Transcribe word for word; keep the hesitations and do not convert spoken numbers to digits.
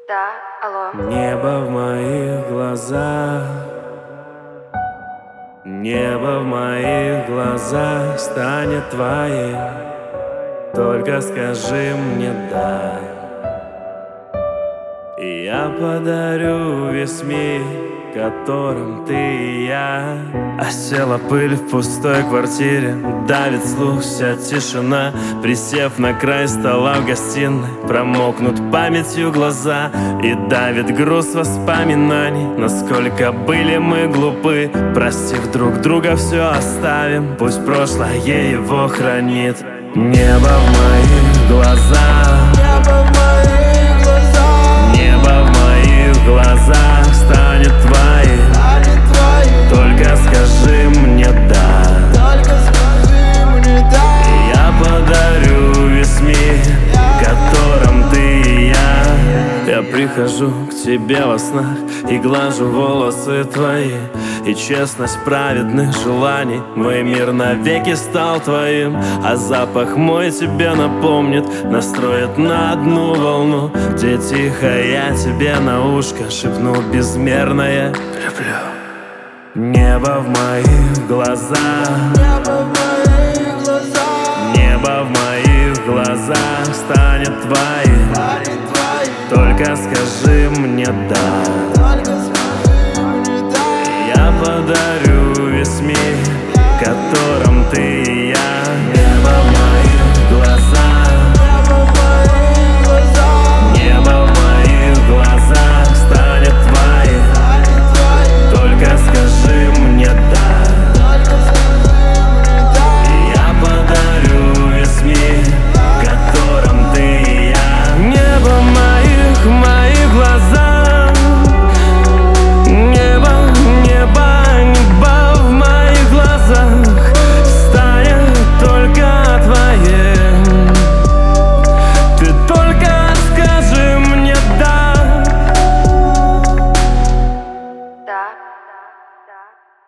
Да, алло. Небо в моих глазах, небо в моих глазах станет твоим. Только скажи мне «да», и я подарю весь мир, которым ты и я. Осела пыль в пустой квартире, давит слух вся тишина. Присев на край стола в гостиной, промокнут памятью глаза. И давит груз воспоминаний, насколько были мы глупы. Простив друг друга, все оставим, пусть прошлое его хранит. Небо в моих глазах, Небо в моих глазах, небо в моих глазах станет твоим. станет твоим. Только скажи мне «да», Только скажи мне «да». и я подарю весь мир, которым ты и я. Я прихожу к тебе во снах и глажу волосы твои. И честность праведных желаний, мой мир навеки стал твоим. А запах мой тебе напомнит, настроит на одну волну, где тихо я тебе на ушко шепну безмерное «люблю». Небо в моих глазах, Небо в моих глазах, небо в моих глазах станет твоим. станет твоим. Только скажи мне «да», Только скажи мне «да». я подарю весь мир, которым ты